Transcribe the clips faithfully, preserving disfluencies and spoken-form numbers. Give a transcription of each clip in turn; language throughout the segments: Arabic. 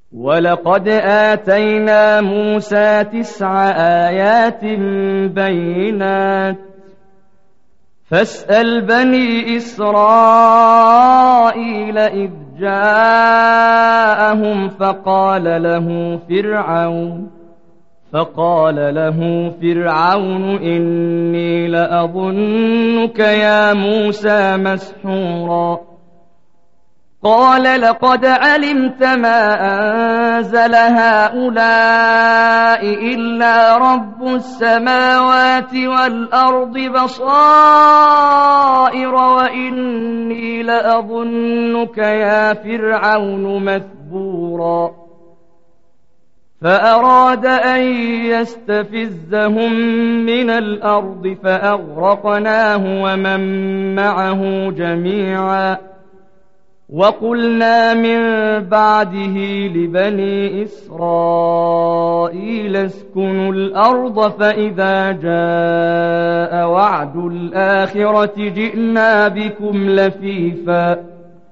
ولقد آتينا موسى تسع آيات بينات فاسأل بني إسرائيل إذ جاءهم فقال له فرعون فقال له فرعون إني لأظنك يا موسى مسحورا قال لقد علمت ما أنزل هؤلاء إلا رب السماوات والأرض بصائر وإني لأظنك يا فرعون مثبورا فأراد أن يستفزهم من الأرض فأغرقناه ومن معه جميعا وقلنا من بعده لبني إسرائيل اسكنوا الأرض فإذا جاء وعد الآخرة جئنا بكم لفيفا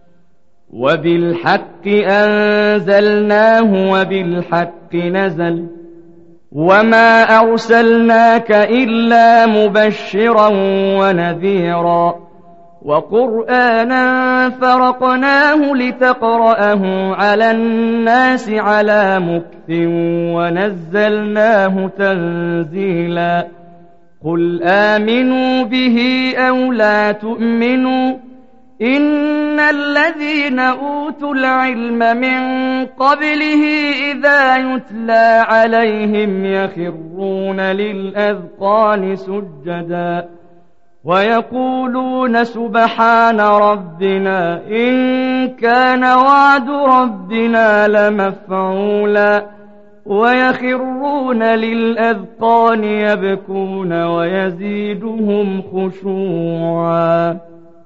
وبالحق أنزلناه وبالحق نزل وما أرسلناك إلا مبشرا ونذيرا وقرآنا فرقناه لتقرأه على الناس على مكث ونزلناه تنزيلا قل آمنوا به أو لا تؤمنوا إن الذين أوتوا العلم من قبله إذا يتلى عليهم يخرون للأذقان سجدا ويقولون سبحان ربنا إن كان وعد ربنا لمفعولا ويخرون للأذقان يبكون ويزيدهم خشوعا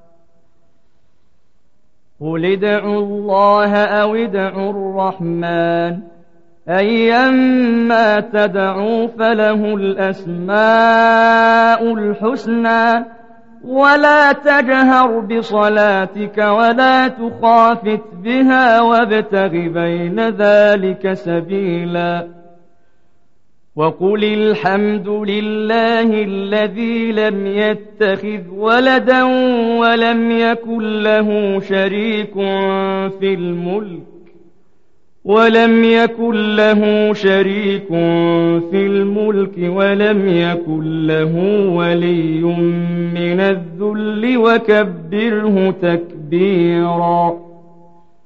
قل ادعوا الله أو ادعوا الرحمن أيما تدعوا فله الأسماء الحسنى ولا تجهر بصلاتك ولا تخافت بها وابتغ بين ذلك سبيلا وقل الحمد لله الذي لم يتخذ ولدا ولم يكن له شريك في الملك ولم يكن له شريك في الملك ولم يكن له ولي من الذل وكبره تكبيرا.